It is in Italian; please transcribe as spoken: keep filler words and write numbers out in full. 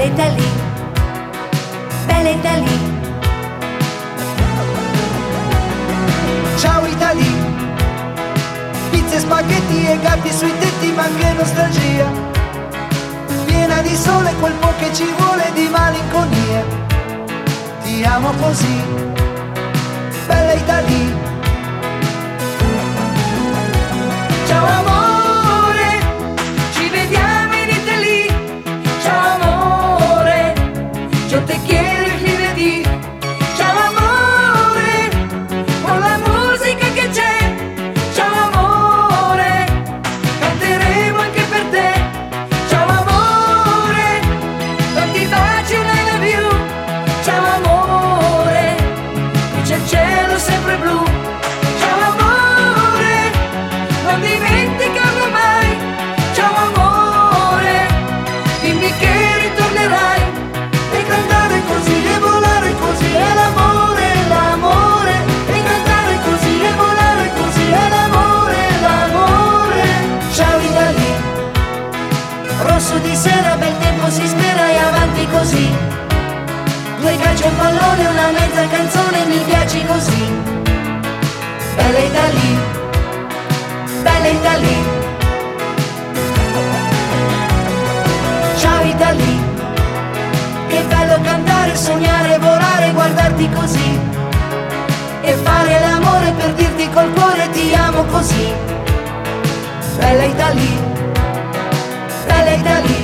bella Italia, bella Italia. Ciao Italia, pizze, spaghetti e gatti sui tetti, ma che nostalgia, piena di sole, quel po' che ci vuole di malinconia. Ti amo così, bella Italia. Ciao amore, ci vediamo in Italia. Ciao amore, yo te quiero y livedi. Ciao amore, con la musica che c'è. Ciao amore, canteremo anche per te. Ciao amore, tanti baci, I love you. Ciao amore, qui c'è il cielo sempre blu. Ciao amore, non dimenticarlo mai. Ciao amore, dimmi che ritornerai. E cantare così e volare così è l'amore, l'amore. E cantare così e volare così è l'amore, l'amore. Ciao Italia, rosso di sera, bel tempo si spera e avanti così. Due calci e un pallone, una mezza canzone, mi piaci così. Bella Italia, bella Italia. Ciao Italia, che bello cantare, sognare, volare, guardarti così e fare l'amore per dirti col cuore ti amo così. Bella Italia, bella Italia.